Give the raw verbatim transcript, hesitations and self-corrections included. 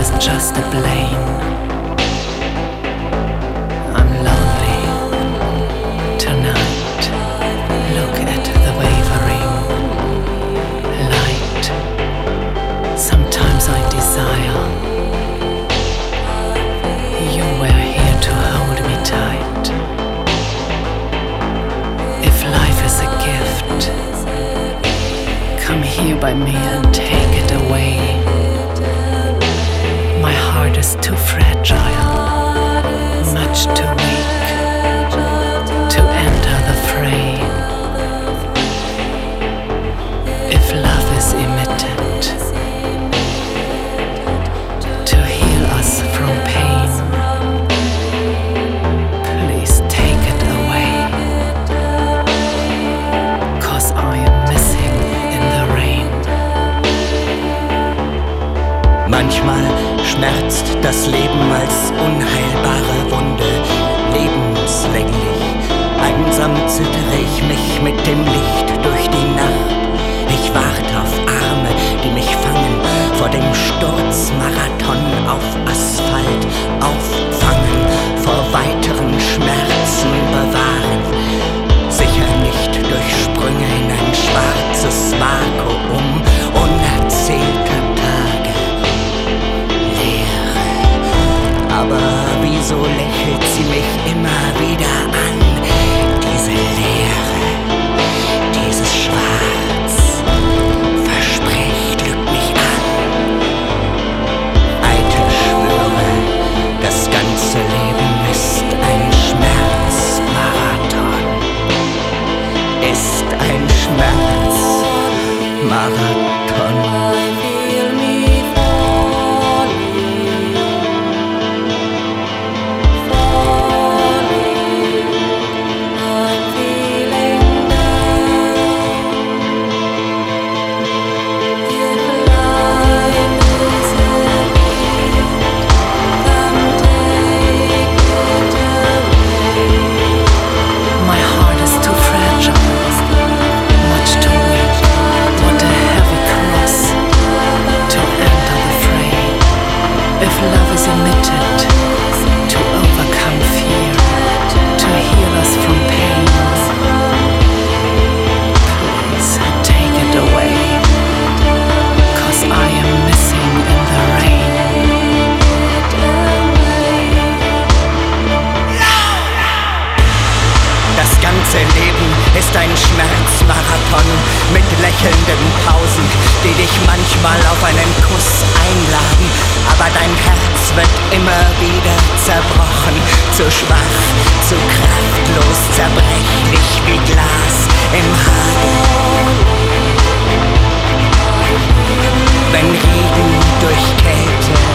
is just a plane. I'm lonely tonight. Look at the wavering light. Sometimes I desire you were here to hold me tight. If life is a gift, come here by me and take it away. My heart is too fragile, much too weak to enter the fray. If love is emitted to heal us from pain, please take it away, 'cause I am missing in the rain. Manchmal schmerzt das Leben als unheilbare Wunde, lebenslänglich. Einsam zittere ich mich mit dem Licht durch die Nacht. Ich warte auf Arme, die mich fangen, vor dem Sturzmarathon auf Asphalt auffangen, vor weiteren Schmerzen bewahren. Sicher nicht durch Sprünge in ein schwarzes Vakuum, unerzählte Tage. Aber wieso lächelt sie mich immer wieder an? Diese Leere, dieses Schwarz, verspricht, lügt mich an. Eitel schwöre, das ganze Leben ist ein Schmerzmarathon. Ist ein Schmerzmarathon. Love is emitted to overcome fear, to heal us from pain. Please take it away, 'cause I am missing in the rain. Das ganze Leben ist ein Schmerzmarathon mit lächelnden Pausen, die dich manchmal auf einen Kuss einladen. Aber dein Herz wird immer wieder zerbrochen, zu schwach, zu kraftlos, zerbrechlich wie Glas im Hagen. Wenn Regen durch Kälte